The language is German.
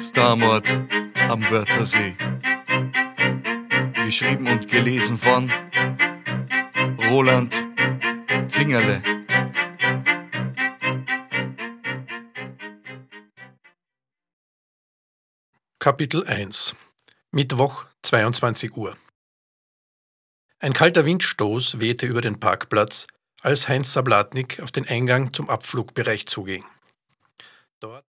Starmord am Wörthersee. Geschrieben und gelesen von Roland Zingerle. Kapitel 1 Mittwoch, 22 Uhr. Ein kalter Windstoß wehte über den Parkplatz, als Heinz Sablatnik auf den Eingang zum Abflugbereich zuging. Dort